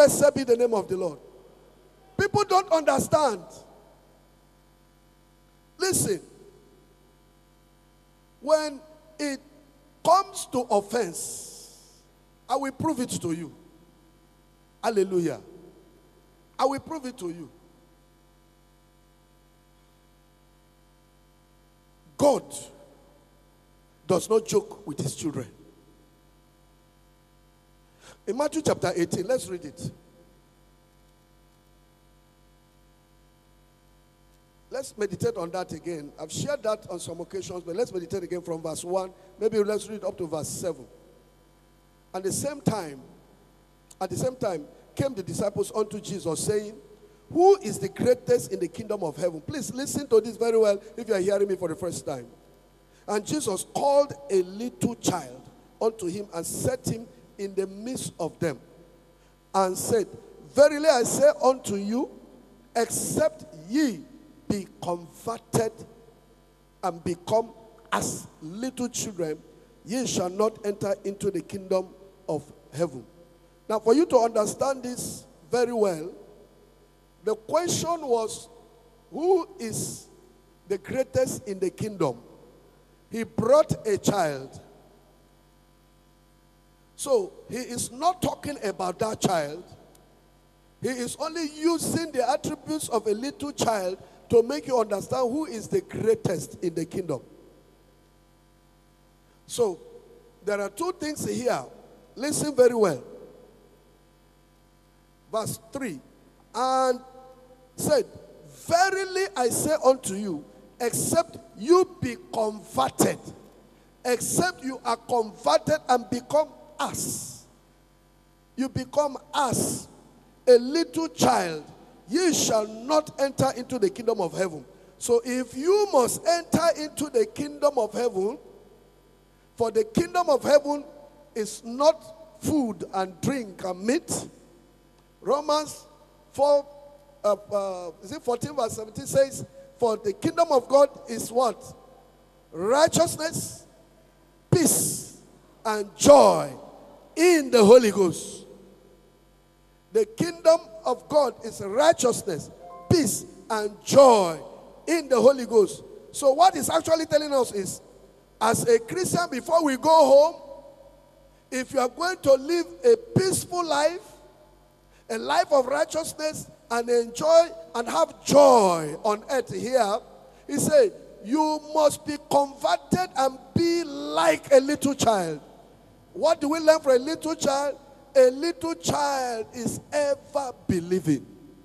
Blessed be the name of the Lord. People don't understand. Listen, when it comes to offense, I will prove it to you. Hallelujah. I will prove it to you. God does not joke with his children. In Matthew chapter 18, let's read it. Let's meditate on that again. I've shared that on some occasions, but let's meditate again from verse 1. Maybe let's read up to verse 7. At the same time, came the disciples unto Jesus, saying, who is the greatest in the kingdom of heaven? Please listen to this very well if you are hearing me for the first time. And Jesus called a little child unto him and set him in the midst of them, and said, verily I say unto you, except ye be converted and become as little children, ye shall not enter into the kingdom of heaven. Now, for you to understand this very well, the question was, who is the greatest in the kingdom? He brought a child. So, he is not talking about that child. He is only using the attributes of a little child to make you understand who is the greatest in the kingdom. So, there are two things here. Listen very well. Verse 3. And said, verily I say unto you, except you be converted, except you are converted and become as, you become as a little child, ye shall not enter into the kingdom of heaven. So if you must enter into the kingdom of heaven, for the kingdom of heaven is not food and drink and meat. Romans 4, 14 verse 17 says, for the kingdom of God is what? Righteousness, peace, and joy in the Holy Ghost. The kingdom of God is righteousness, peace, and joy in the Holy Ghost. So what it's actually telling us is, as a Christian, before we go home, if you are going to live a peaceful life, a life of righteousness, and enjoy and have joy on earth here, he said, you must be converted and be like a little child. What do we learn from a little child? A little child is ever believing.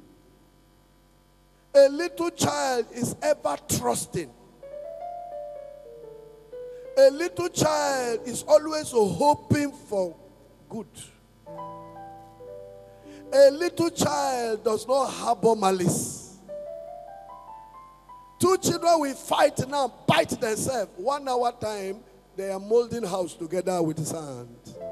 A little child is ever trusting. A little child is always hoping for good. A little child does not harbor malice. Two children will fight now, bite themselves. 1 hour time, they are molding house together with sand.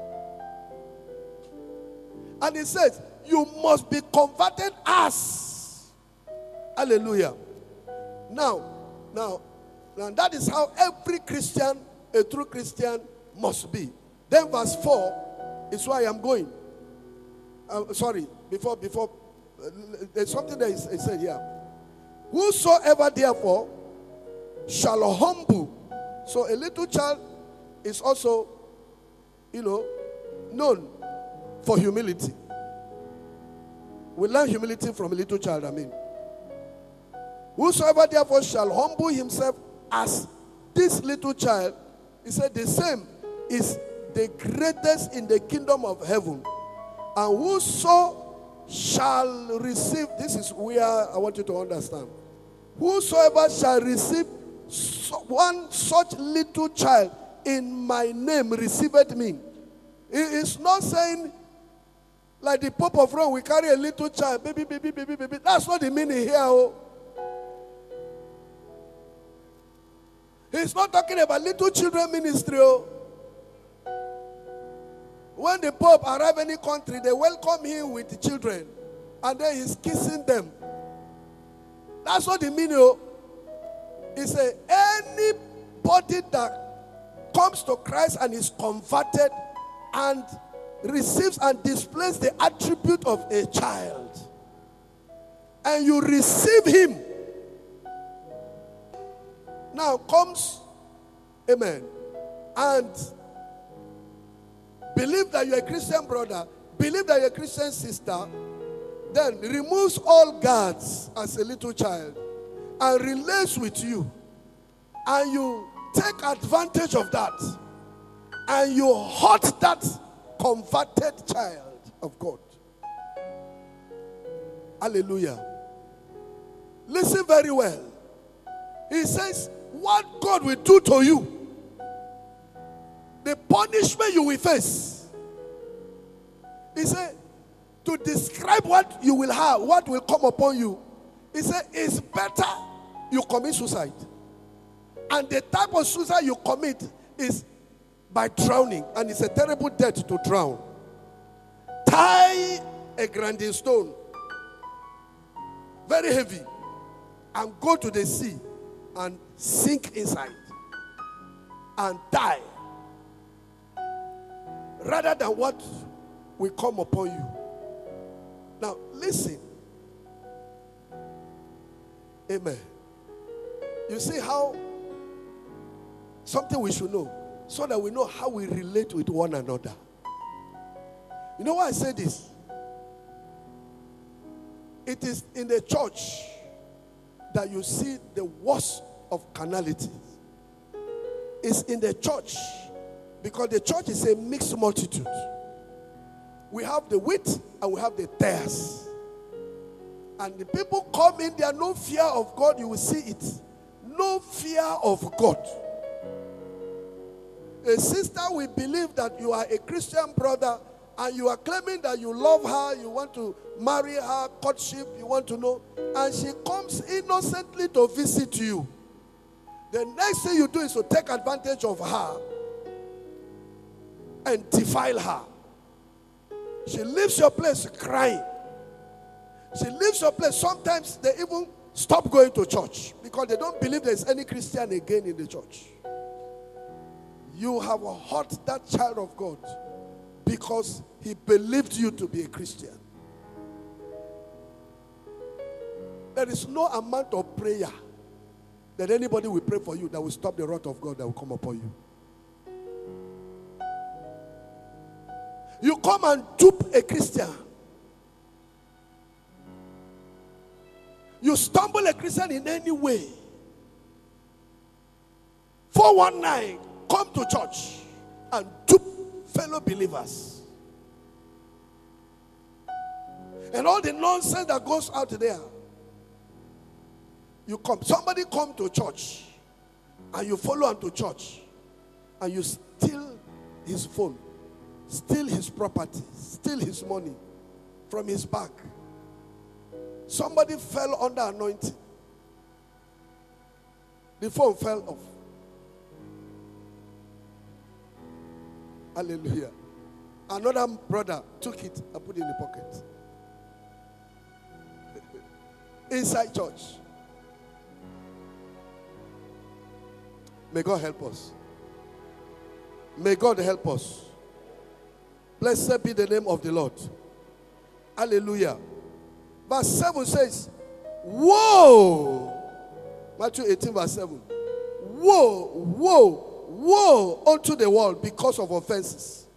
And he says, you must be converted as. Hallelujah. Now, that is how every Christian, a true Christian, must be. Then verse 4 is why I'm going. Before, there's something that is said here. Whosoever therefore shall humble. So a little child is also, known for humility. We learn humility from a little child, Whosoever therefore shall humble himself as this little child, he said the same is the greatest in the kingdom of heaven. And whoso shall receive, this is where I want you to understand. Whosoever shall receive one such little child in my name receiveth me. It is not saying like the Pope of Rome, we carry a little child, baby. That's not the meaning here. Oh. He's not talking about little children ministry. Oh. When the Pope arrives in any country, they welcome him with the children. And then he's kissing them. That's not the meaning. Oh. He said, anybody that comes to Christ and is converted and receives and displays the attribute of a child, and you receive him, now comes, amen, and believe that you're a Christian brother, believe that you're a Christian sister, then removes all guards as a little child and relates with you, and you take advantage of that, and you hurt that converted child of God. Hallelujah. Listen very well. He says, what God will do to you, the punishment you will face. He said, to describe what you will have, what will come upon you, he said, it's better you commit suicide. And the type of suicide you commit is by drowning, and it's a terrible death to drown. Tie a grinding stone, very heavy, and go to the sea and sink inside and die, rather than what will come upon you. Now listen. Amen. You see how something we should know, so that we know how we relate with one another. You know why I say this? It is in the church that you see the worst of carnality. It's in the church, because the church is a mixed multitude. We have the wheat and we have the tares. And the people come in, there are no fear of God. You will see it. No fear of God. A sister will believe that you are a Christian brother and you are claiming that you love her, you want to marry her, courtship, you want to know, and she comes innocently to visit you. The next thing you do is to take advantage of her and defile her. She leaves your place crying. She leaves your place. Sometimes they even stop going to church because they don't believe there's any Christian again in the church. You have hurt that child of God because he believed you to be a Christian. There is no amount of prayer that anybody will pray for you that will stop the wrath of God that will come upon you. You come and dupe a Christian. You stumble a Christian in any way. 419, come to church and dupe fellow believers. And all the nonsense that goes out there. You come, somebody come to church and you follow him to church and you steal his phone, steal his property, steal his money from his bag. Somebody fell under anointing. The phone fell off. Hallelujah. Another brother took it and put it in the pocket. Inside church. May God help us. May God help us. Blessed be the name of the Lord. Hallelujah. Verse 7 says, woe. Matthew 18 verse 7. Woe, woe, woe unto the world because of offenses.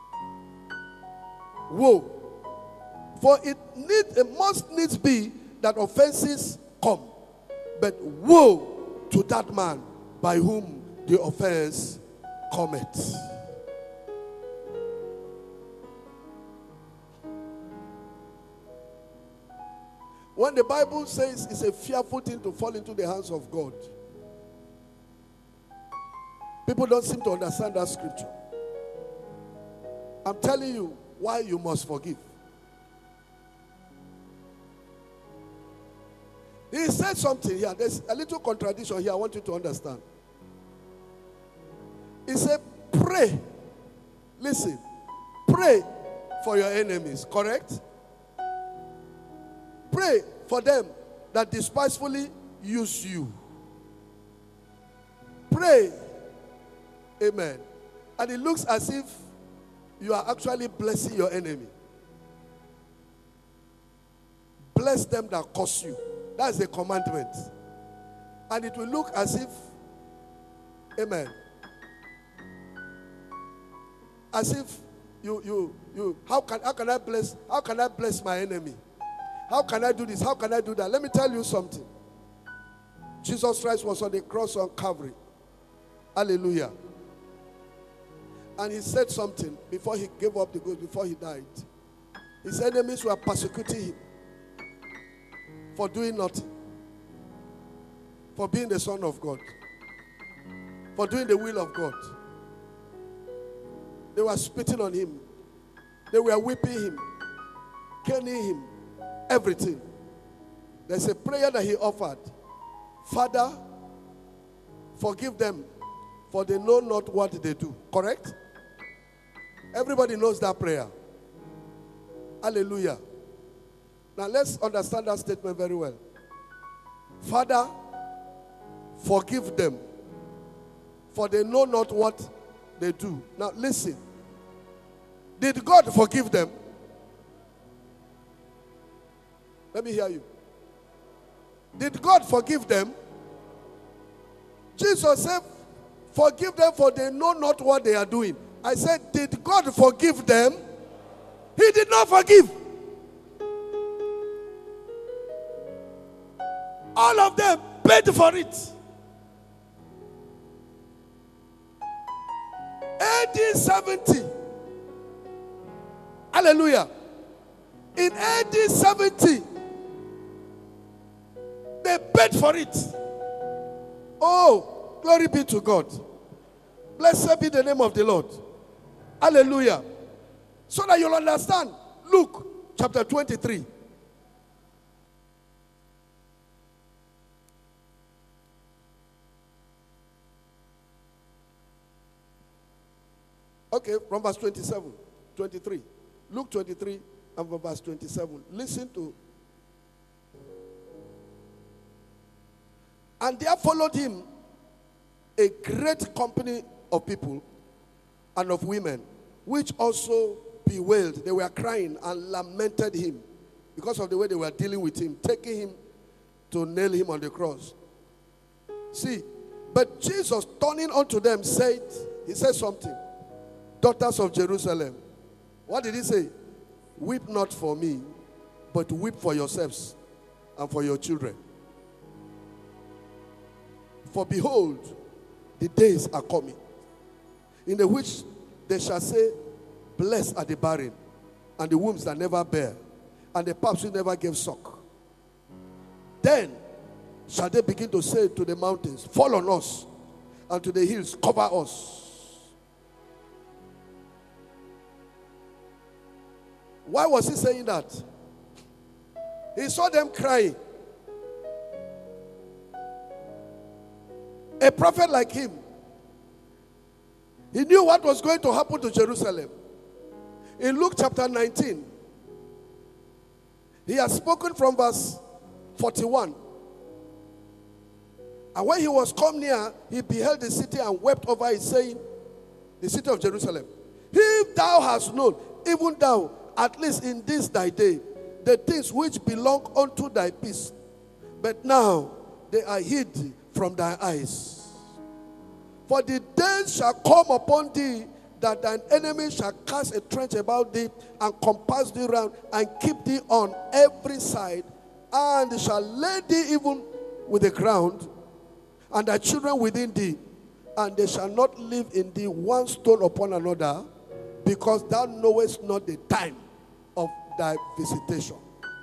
Woe. For it must needs be that offenses come. But woe to that man by whom the offense cometh. When the Bible says it's a fearful thing to fall into the hands of God, people don't seem to understand that scripture. I'm telling you why you must forgive. He said something here. There's a little contradiction here I want you to understand. He said, pray. Listen. Pray for your enemies, correct? Pray for them that despisefully use you. Pray. Amen. And it looks as if you are actually blessing your enemy. Bless them that curse you. That's the commandment. And it will look as if, amen, as if how can I bless my enemy? How can I do this? How can I do that? Let me tell you something. Jesus Christ was on the cross on Calvary. Hallelujah. And he said something before he gave up the ghost, before he died. His enemies were persecuting him for doing nothing, for being the Son of God, for doing the will of God. They were spitting on him. They were whipping him, caning him, everything. There's a prayer that he offered. Father, forgive them, for they know not what they do. Correct? Everybody knows that prayer. Hallelujah. Now let's understand that statement very well. Father, forgive them, for they know not what they do. Now listen. Did God forgive them? Let me hear you. Did God forgive them? Jesus said, forgive them, for they know not what they are doing. I said, did God forgive them? He did not forgive. All of them paid for it. AD 70. Hallelujah. In AD 70, they paid for it. Oh, glory be to God. Blessed be the name of the Lord. Hallelujah. So that you'll understand. Luke chapter 23. Okay, from verse 27, 23. Luke 23 and from verse 27. Listen to. And there followed him a great company of people and of women, which also bewailed. They were crying and lamented him because of the way they were dealing with him, taking him to nail him on the cross. See, but Jesus turning unto them said, he said something. Daughters of Jerusalem. What did he say? Weep not for me, but weep for yourselves and for your children. For behold, the days are coming, in the which they shall say, blessed are the barren, and the wombs that never bear, and the paps who never gave suck. Then shall they begin to say to the mountains, fall on us, and to the hills, cover us. Why was he saying that? He saw them crying. A prophet like him, he knew what was going to happen to Jerusalem. In Luke chapter 19, he has spoken from verse 41. And when he was come near, he beheld the city and wept over it, saying, the city of Jerusalem, if thou hast known, even thou, at least in this thy day, the things which belong unto thy peace, but now they are hid from thy eyes. For the days shall come upon thee that thine enemy shall cast a trench about thee and compass thee round and keep thee on every side, and shall lay thee even with the ground, and thy children within thee, and they shall not live in thee one stone upon another, because thou knowest not the time of thy visitation.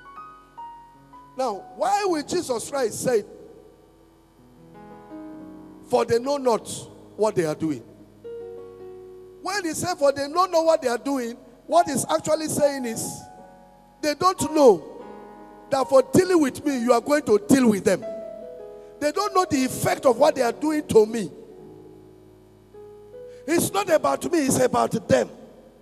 Now, why will Jesus Christ say, for they know not what they are doing? When he said, for they don't know what they are doing, what he's actually saying is, they don't know that for dealing with me, you are going to deal with them. They don't know the effect of what they are doing to me. It's not about me, it's about them.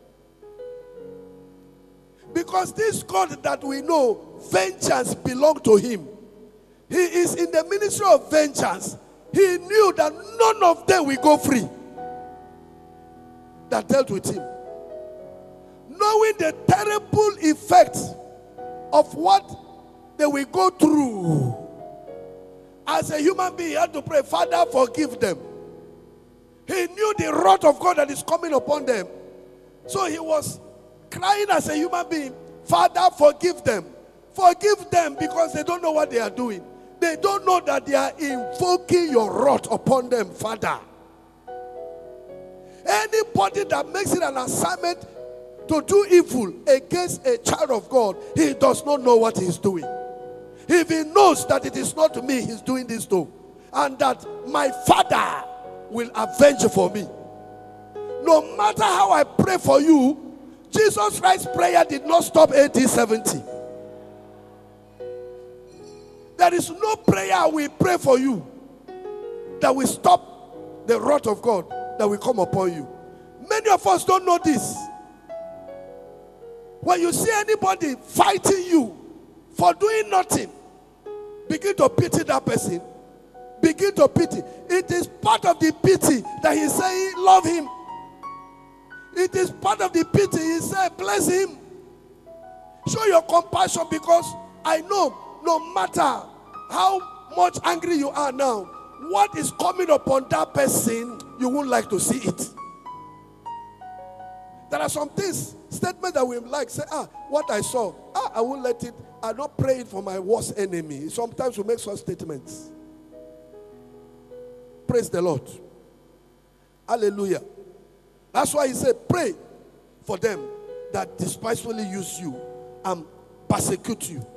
Because this God that we know, vengeance belongs to him. He is in the ministry of vengeance. He knew that none of them will go free that dealt with him. knowing the terrible effect of what they will go through. As a human being, he had to pray, Father, forgive them. He knew the wrath of God that is coming upon them. So he was crying as a human being, Father, forgive them. Forgive them because they don't know what they are doing. They don't know that they are invoking your wrath upon them, Father. Anybody that makes it an assignment to do evil against a child of God, he does not know what he's doing. If he knows that it is not me he's doing this to, and that my Father will avenge for me. No matter how I pray for you, Jesus Christ's prayer did not stop AD 70. There is no prayer we pray for you that will stop the wrath of God that will come upon you. Many of us don't know this. When you see anybody fighting you for doing nothing, begin to pity that person. Begin to pity. It is part of the pity that he's saying, love him. It is part of the pity. He said, bless him. Show your compassion, because I know no matter how much angry you are now, what is coming upon that person, you won't like to see it. There are some things, statements that we like, say, what I saw, I won't let it, I not pray it for my worst enemy. Sometimes we make such statements. Praise the Lord. Hallelujah. That's why he said, pray for them that despitefully use you and persecute you.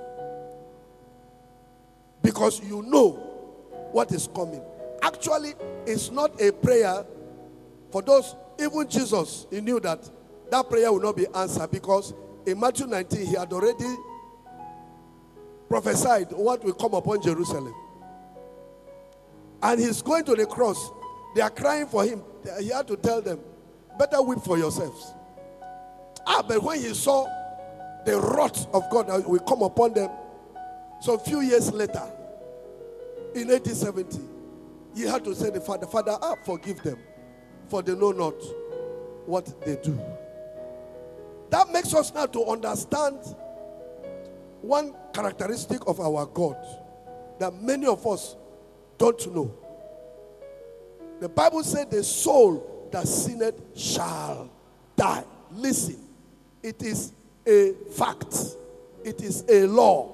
Because you know what is coming. Actually, it's not a prayer for those, even Jesus, he knew that that prayer will not be answered, because in Matthew 19, he had already prophesied what will come upon Jerusalem. And he's going to the cross. They are crying for him. He had to tell them, better weep for yourselves. But when he saw the wrath of God that will come upon them, so a few years later, in 1870, he had to say to the Father, Father, forgive them, for they know not what they do. That makes us now to understand one characteristic of our God that many of us don't know. The Bible said the soul that sinneth shall die. Listen, it is a fact. It is a law.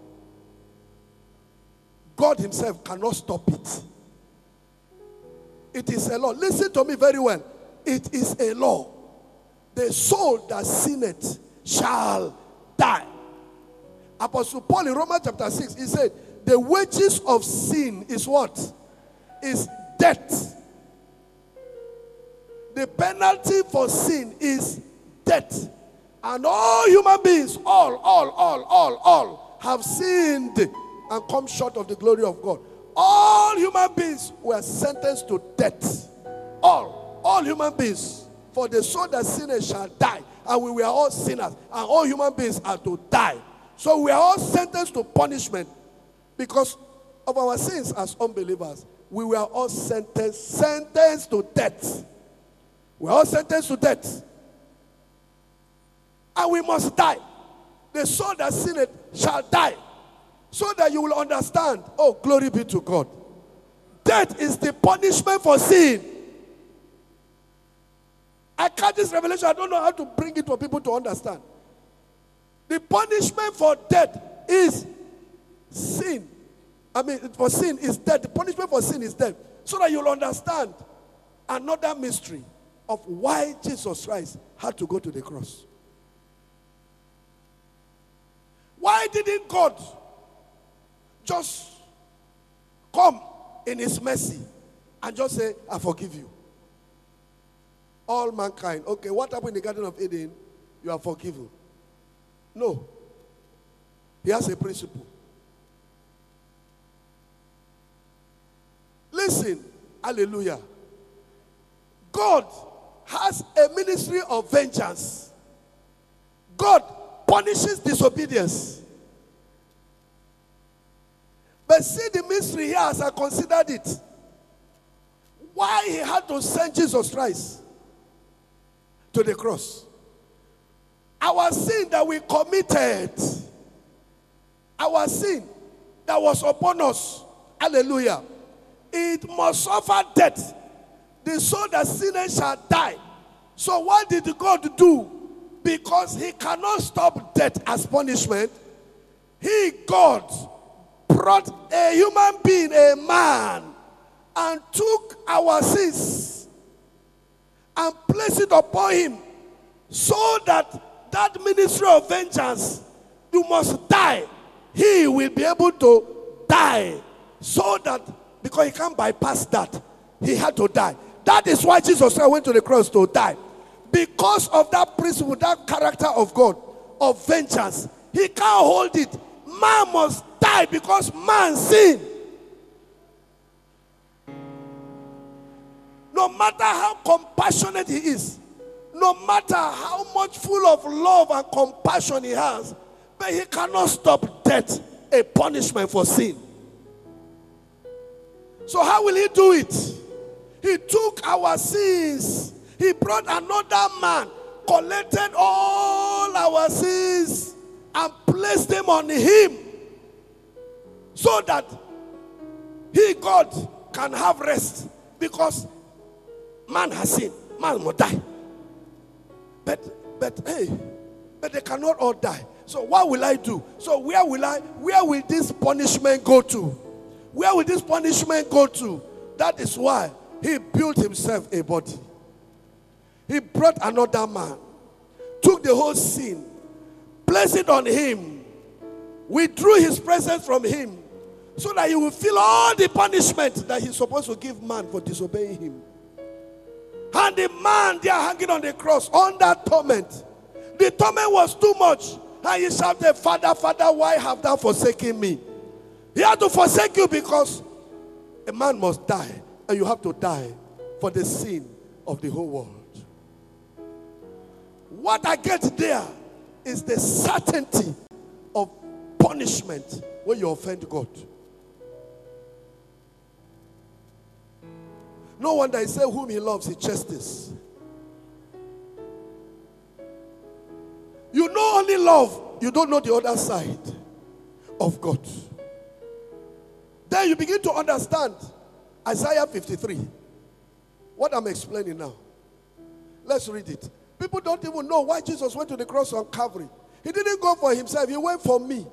God himself cannot stop it. It is a law. Listen to me very well. It is a law. The soul that sinneth shall die. Apostle Paul in Romans chapter 6, he said, the wages of sin is what? Is death. The penalty for sin is death. And all human beings, all have sinned and come short of the glory of God. All human beings were sentenced to death. All human beings. For the soul that sinneth shall die. And we were all sinners. And all human beings are to die. So we are all sentenced to punishment because of our sins as unbelievers. We were all sentenced to death. We are all sentenced to death. And we must die. The soul that sinneth shall die. So that you will understand, oh, glory be to God. Death is the punishment for sin. I catch this revelation. I don't know how to bring it for people to understand. The punishment for death is sin. For sin is death. The punishment for sin is death. So that you'll understand another mystery of why Jesus Christ had to go to the cross. Why didn't God just come in his mercy and just say, I forgive you? All mankind. Okay, what happened in the Garden of Eden? You are forgiven. No. He has a principle. Listen. Hallelujah. God has a ministry of vengeance. God punishes disobedience. But see the mystery here as I considered it. Why he had to send Jesus Christ to the cross. our sin that we committed, our sin that was upon us, hallelujah, it must suffer death. The soul that sinners shall die. So what did God do? Because he cannot stop death as punishment, he, God, brought a human being, a man, and took our sins and placed it upon him, so that that ministry of vengeance, you must die. He will be able to die, so that, because he can't bypass that, he had to die. That is why Jesus went to the cross, to die. Because of that principle, that character of God, of vengeance, he can't hold it. Man must die because man sinned. No matter how compassionate he is, no matter how much full of love and compassion he has, but he cannot stop death, a punishment for sin. So how will he do it? He took our sins. He brought another man, collected all our sins, and placed them on him, so that he, God, can have rest. Because man has sinned, man will die. But they cannot all die. So what will I do? So where will this punishment go to? Where will this punishment go to? That is why he built himself a body. He brought another man, took the whole sin, placed it on him, withdrew his presence from him, so that he will feel all the punishment that he's supposed to give man for disobeying him. And the man, they are hanging on the cross under torment. The torment was too much. And he shouted, Father, Father, why have thou forsaken me? He had to forsake you because a man must die. And you have to die for the sin of the whole world. What I get there is the certainty of punishment when you offend God. No wonder he said, whom he loves, he chastises. You know only love, you don't know the other side of God. Then you begin to understand Isaiah 53. What I'm explaining now. Let's read it. People don't even know why Jesus went to the cross on Calvary. He didn't go for himself, he went for me.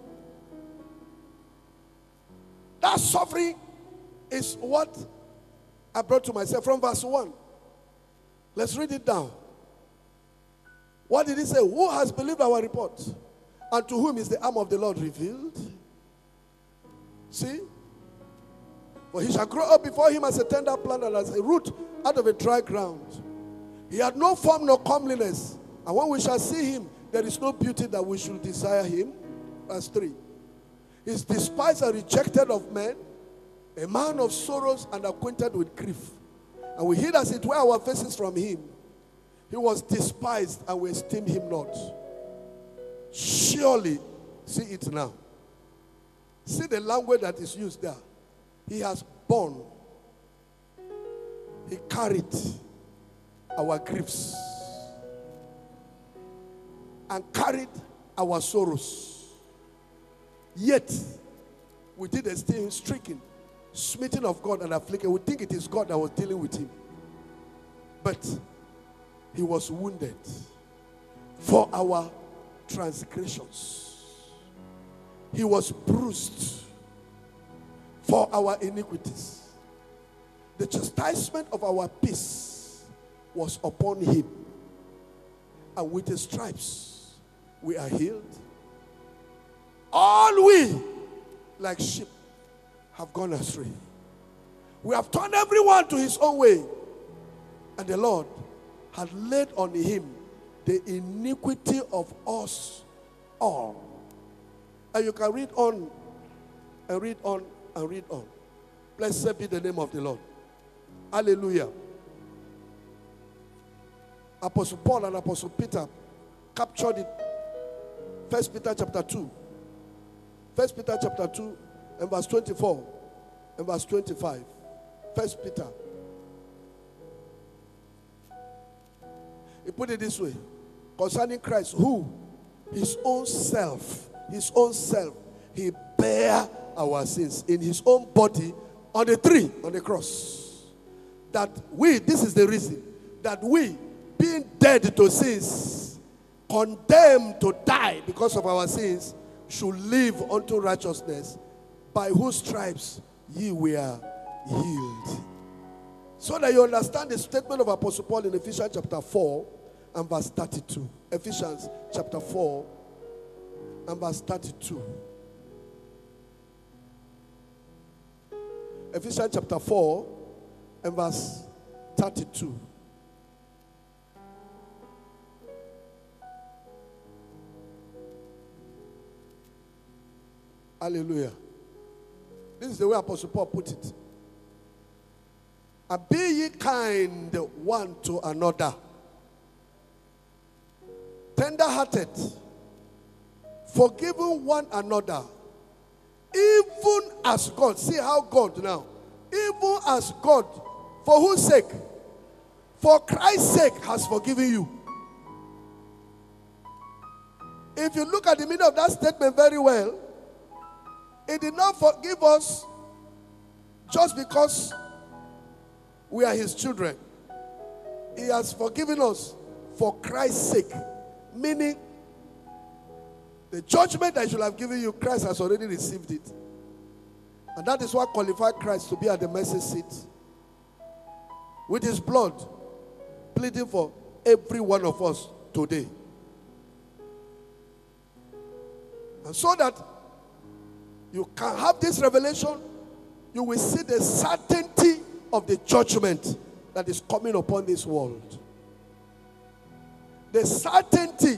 That suffering is what I brought to myself from verse 1. Let's read it down. What did he say? Who has believed our report? And to whom is the arm of the Lord revealed? See? For he shall grow up before him as a tender plant and as a root out of a dry ground. He had no form nor comeliness. And when we shall see him, there is no beauty that we should desire him. Verse 3. He is despised and rejected of men, a man of sorrows and acquainted with grief. And we hid as it were our faces from him. He was despised and we esteemed him not. Surely, see it now. See the language that is used there. He has borne. He carried our griefs and carried our sorrows. Yet, we did esteem him stricken, smitten of God and afflicted. We think it is God that was dealing with him. But he was wounded for our transgressions. He was bruised for our iniquities. The chastisement of our peace was upon him. And with his stripes we are healed. All we, like sheep, have gone astray. We have turned everyone to his own way. And the Lord had laid on him the iniquity of us all. And you can read on and read on and read on. Blessed be the name of the Lord. Hallelujah. Apostle Paul and Apostle Peter captured it. 1 Peter chapter 2. 1 Peter chapter 2 and verse 24 and verse 25. 1 Peter. He put it this way. concerning Christ, who his own self, he bare our sins in his own body on the tree, on the cross. That we, this is the reason, that we, being dead to sins, condemned to die because of our sins, should live unto righteousness, by whose stripes ye were healed. So that you understand the statement of Apostle Paul in Ephesians chapter 4 and verse 32. Ephesians chapter 4 and verse 32. Ephesians chapter 4 and verse 32. Hallelujah. This is the way Apostle Paul put it. And be ye kind one to another, tender-hearted, forgiving one another, even as God, see how God now, even as God, for whose sake? For Christ's sake has forgiven you. If you look at the meaning of that statement very well, he did not forgive us just because we are his children. He has forgiven us for Christ's sake. Meaning, the judgment that he should have given you, Christ has already received it. And that is what qualified Christ to be at the mercy seat, with his blood pleading for every one of us today. And so that you can have this revelation, you will see the certainty of the judgment that is coming upon this world. The certainty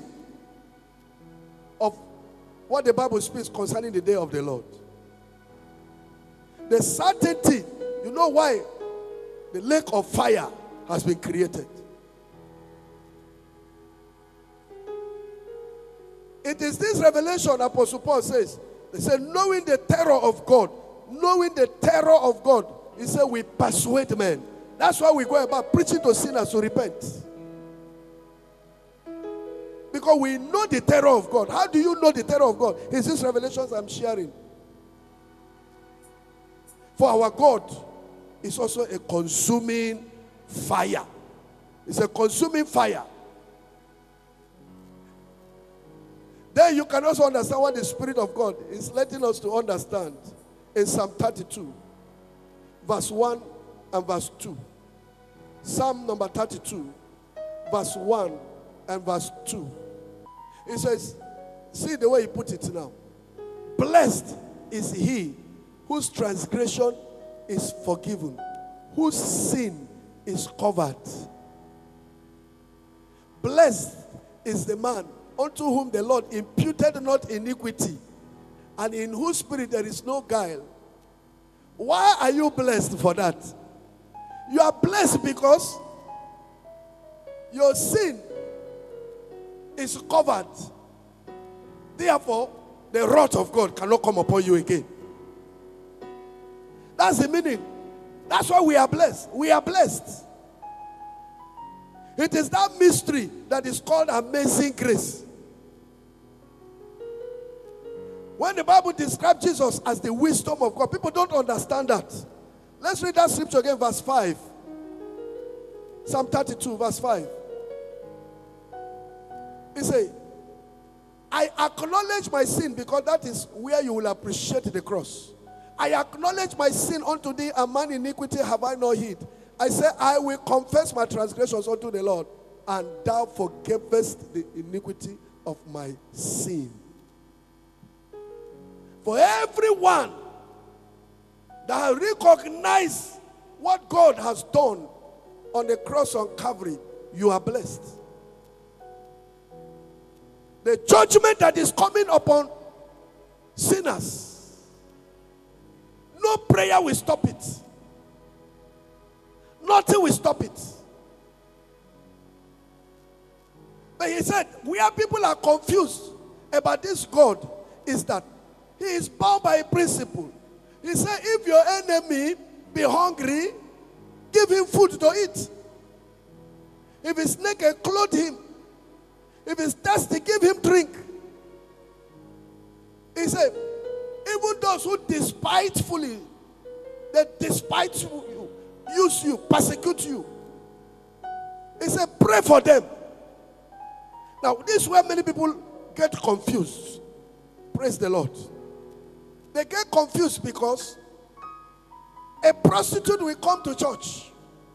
of what the Bible speaks concerning the day of the Lord. The certainty, you know why the lake of fire has been created. It is this revelation Apostle Paul says. He said, knowing the terror of God, he said, we persuade men. That's why we go about preaching to sinners to repent. Because we know the terror of God. How do you know the terror of God? It's these revelations I'm sharing. For our God is also a consuming fire. It's a consuming fire. Then you can also understand what the Spirit of God is letting us to understand in Psalm 32, verse 1 and verse 2. Psalm number 32, verse 1 and verse 2. It says, see the way he put it now. Blessed is he whose transgression is forgiven, whose sin is covered. Blessed is the man unto whom the Lord imputed not iniquity, and in whose spirit there is no guile. Why are you blessed for that? You are blessed because your sin is covered. Therefore, the wrath of God cannot come upon you again. That's the meaning. That's why we are blessed. We are blessed. It is that mystery that is called amazing grace. When the Bible describes Jesus as the wisdom of God, people don't understand that. Let's read that scripture again, verse 5. Psalm 32, verse 5. He says, I acknowledge my sin, because that is where you will appreciate the cross. I acknowledge my sin unto thee, and mine iniquity have I not hid. I say, I will confess my transgressions unto the Lord, and thou forgavest the iniquity of my sin. For everyone that recognizes what God has done on the cross on Calvary, you are blessed. The judgment that is coming upon sinners, no prayer will stop it. Nothing will stop it. But he said, where people are confused about this God is that he is bound by a principle. He said, if your enemy be hungry, give him food to eat. If he's naked, clothe him. If he's thirsty, give him drink. He said, even those who despitefully, they despite you, use you, persecute you. He said, pray for them. Now, this is where many people get confused. Praise the Lord. They get confused because a prostitute will come to church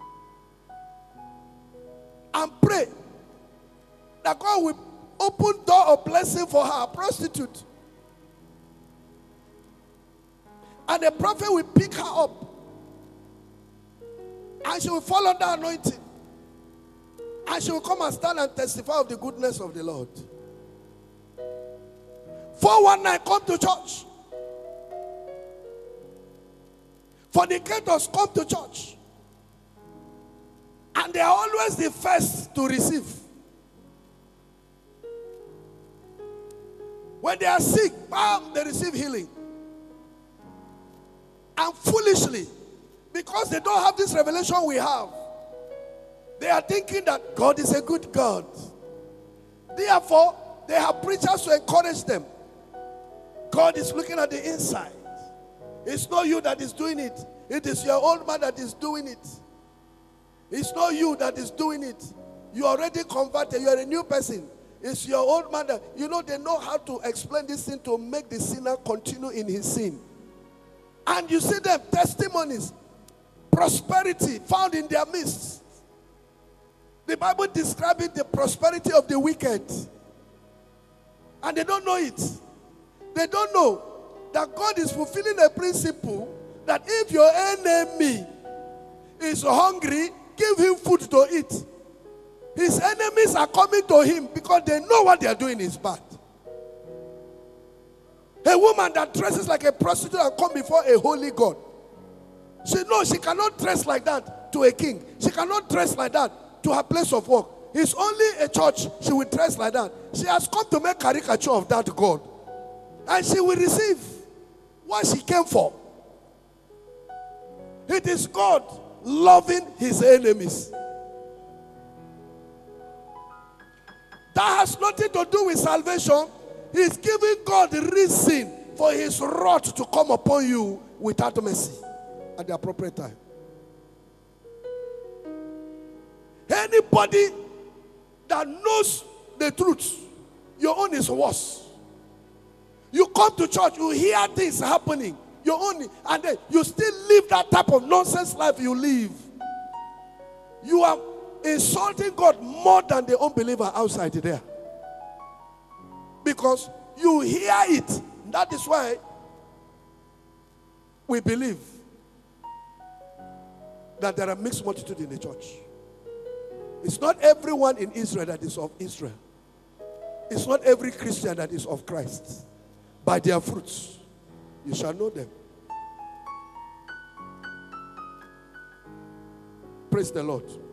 and pray that God will open door of blessing for her, a prostitute. And the prophet will pick her up and she will fall under anointing. And she will come and stand and testify of the goodness of the Lord. 419 come to church. Fornicators come to church. And they are always the first to receive. When they are sick, bam, they receive healing. And foolishly, because they don't have this revelation we have, they are thinking that God is a good God. Therefore, they have preachers to encourage them. God is looking at the inside. It's not you that is doing it. It is your old man that is doing it. It's not you that is doing it. You are already converted. You are a new person. It's your old man that, they know how to explain this thing to make the sinner continue in his sin. And you see them, testimonies, prosperity found in their midst. The Bible describes the prosperity of the wicked. And they don't know it. They don't know that God is fulfilling a principle that if your enemy is hungry, give him food to eat. His enemies are coming to him because they know what they are doing is bad. A woman that dresses like a prostitute and comes before a holy God, she knows she cannot dress like that to a king. She cannot dress like that to her place of work. It's only a church she will dress like that. She has come to make caricature of that God. And she will receive what she came for. It is God loving his enemies. That has nothing to do with salvation. He's giving God the reason for his wrath to come upon you without mercy at the appropriate time. Anybody that knows the truth, your own is worse. You come to church, you hear things happening, your own, and then you still live that type of nonsense life you live. You are insulting God more than the unbeliever outside there. Because you hear it. That is why we believe that there are mixed multitude in the church. It's not everyone in Israel that is of Israel. It's not every Christian that is of Christ. By their fruits, you shall know them. Praise the Lord.